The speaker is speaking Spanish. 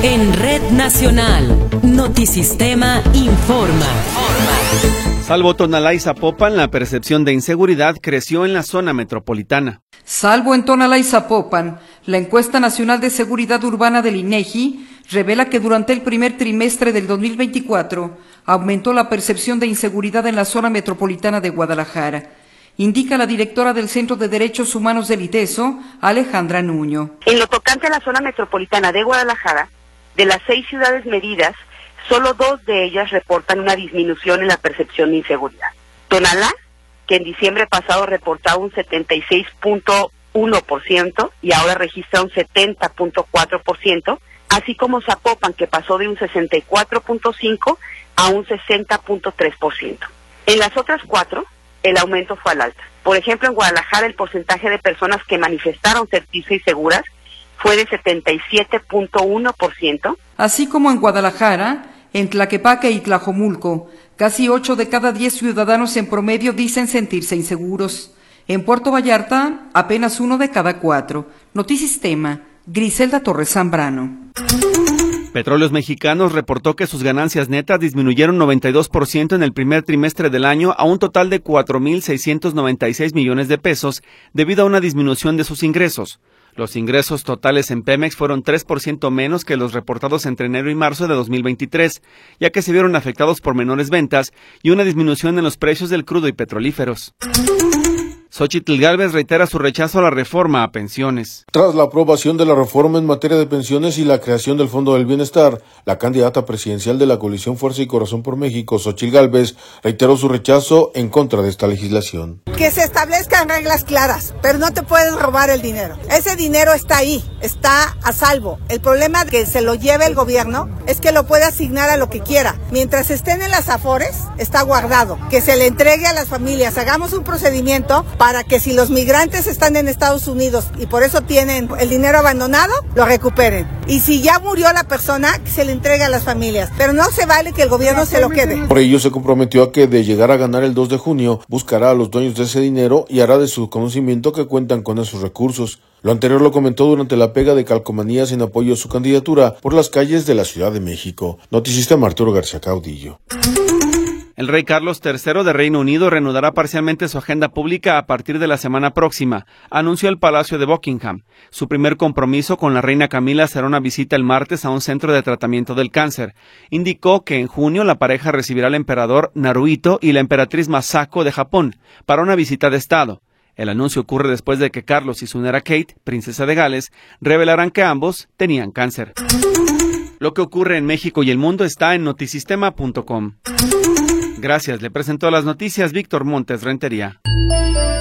En Red Nacional, Notisistema informa. Salvo Tonalá y Zapopan, la percepción de inseguridad creció en la zona metropolitana. Salvo en Tonalá y Zapopan, la encuesta nacional de seguridad urbana del INEGI revela que durante el primer trimestre del 2024 aumentó la percepción de inseguridad en la zona metropolitana de Guadalajara. Indica la directora del Centro de Derechos Humanos del ITESO, Alejandra Nuño. En lo tocante a la zona metropolitana de Guadalajara, de las 6 ciudades medidas, solo 2 de ellas reportan una disminución en la percepción de inseguridad. Tonalá, que en diciembre pasado reportaba un 76.1% y ahora registra un 70.4%, así como Zapopan, que pasó de un 64.5% a un 60.3%. En las otras 4, el aumento fue al alza. Por ejemplo, en Guadalajara el porcentaje de personas que manifestaron sentirse inseguras fue de 77.1%. Así como en Guadalajara, en Tlaquepaque y Tlajomulco, casi 8 de cada 10 ciudadanos en promedio dicen sentirse inseguros. En Puerto Vallarta, apenas 1 de cada 4. Notisistema, Griselda Torres Zambrano. Petróleos Mexicanos reportó que sus ganancias netas disminuyeron 92% en el primer trimestre del año a un total de 4.696 millones de pesos debido a una disminución de sus ingresos. Los ingresos totales en Pemex fueron 3% menos que los reportados entre enero y marzo de 2023, ya que se vieron afectados por menores ventas y una disminución en los precios del crudo y petrolíferos. Xóchitl Gálvez reitera su rechazo a la reforma a pensiones. Tras la aprobación de la reforma en materia de pensiones y la creación del Fondo del Bienestar, la candidata presidencial de la coalición Fuerza y Corazón por México, Xóchitl Gálvez, reiteró su rechazo en contra de esta legislación. Que se establezcan reglas claras, pero no te pueden robar el dinero. Ese dinero está ahí, está a salvo. El problema de que se lo lleve el gobierno es que lo puede asignar a lo que quiera. Mientras estén en las Afores, está guardado. Que se le entregue a las familias. Hagamos un procedimiento para que si los migrantes están en Estados Unidos y por eso tienen el dinero abandonado, lo recuperen. Y si ya murió la persona, que se le entregue a las familias. Pero no se vale que el gobierno se lo quede. Por ello se comprometió a que de llegar a ganar el 2 de junio, buscará a los dueños de ese dinero y hará de su conocimiento que cuentan con esos recursos. Lo anterior lo comentó durante la pega de calcomanías en apoyo a su candidatura por las calles de la Ciudad de México. Notisistema, Arturo García Caudillo. El rey Carlos III de Reino Unido reanudará parcialmente su agenda pública a partir de la semana próxima, anunció el Palacio de Buckingham. Su primer compromiso con la reina Camila será una visita el martes a un centro de tratamiento del cáncer. Indicó que en junio la pareja recibirá al emperador Naruhito y la emperatriz Masako de Japón para una visita de Estado. El anuncio ocurre después de que Carlos y su nuera Kate, princesa de Gales, revelaran que ambos tenían cáncer. Lo que ocurre en México y el mundo está en notisistema.com. Gracias, le presentó las noticias Víctor Montes Rentería.